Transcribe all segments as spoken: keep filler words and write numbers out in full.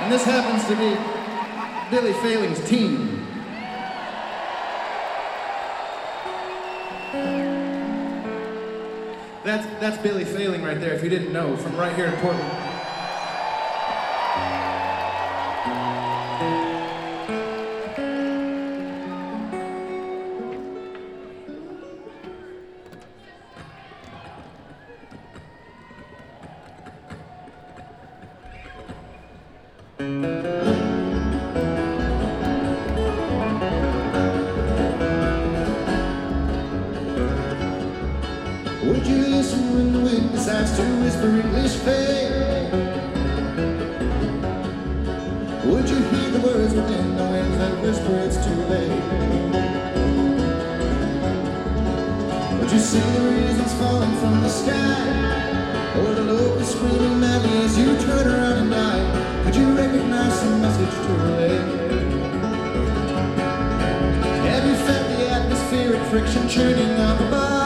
And this happens to be Billy Failing's team. That's, that's Billy Failing right there, if you didn't know, from right here in Portland. Would you listen when the wind decides to whisper English fade? Would you hear the words within the winds that whisper it's too late? Would you see the reasons falling from the sky? Or the locusts screaming madly as you turn around and die? Could you recognize some message to relay? Have you felt the atmospheric friction churning up above?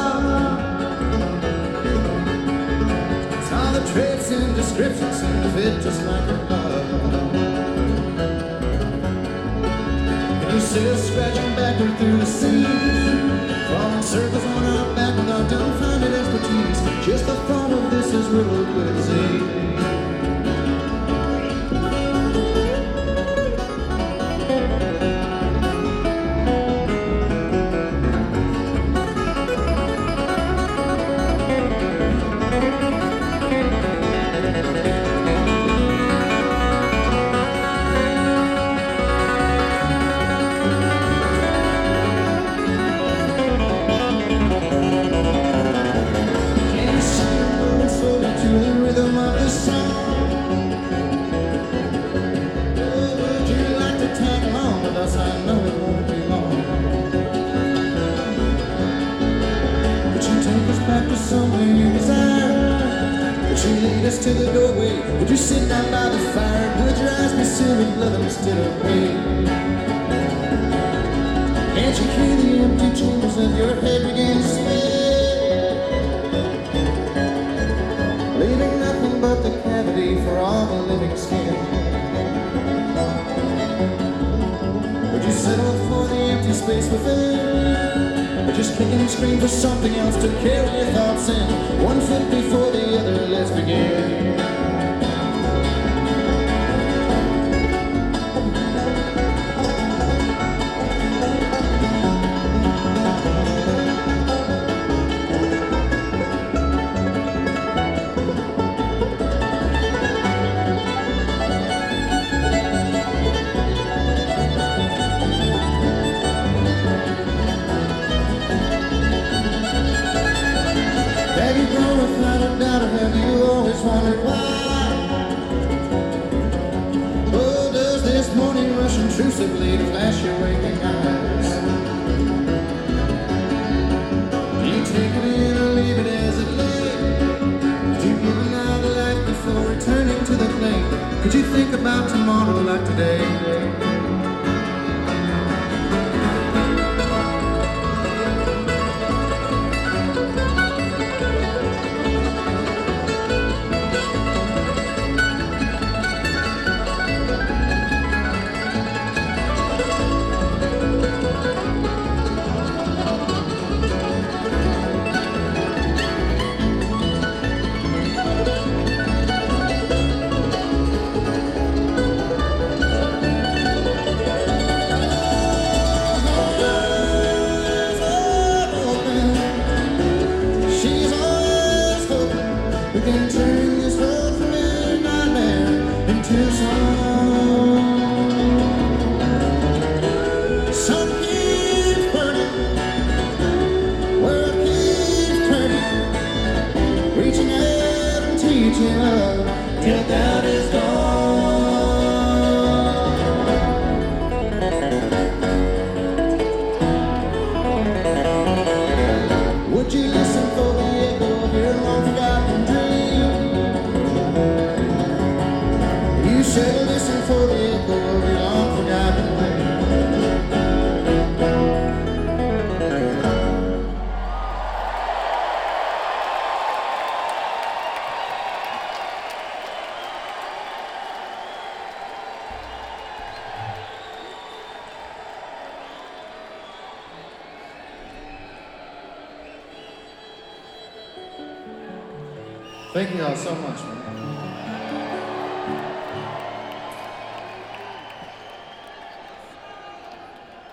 The traits and descriptions seem to fit just like a glove. And you still scratching backward through the sea, falling circles on our back without dumbfounded expertise. Just the thought of this is riddled with disease. To the doorway, would you sit down by the fire? Would your eyes be sealed with love instead of pain? Can't you hear the empty chambers of your head begin to sway, leaving nothing but the cavity for all the living skin? Would you settle for the empty space within, or just kick and scream for something else to carry your thoughts in? One foot before the other, let's begin. Have you grown without a doubt, or have you always wondered why? Oh, does this morning rush intrusively to flash your waking eyes? Do you take it in or leave it as it lay? Do you give another life before returning to the flame? Could you think about tomorrow like today? Can turn this whole familiar nightmare into song. Sun keeps burning, world keeps turning, reaching out and teaching love till doubt is gone. Would you listen for the echo of your long forgotten dream? You should listen for the echo of your long forgotten dream. Thank you all so much, man.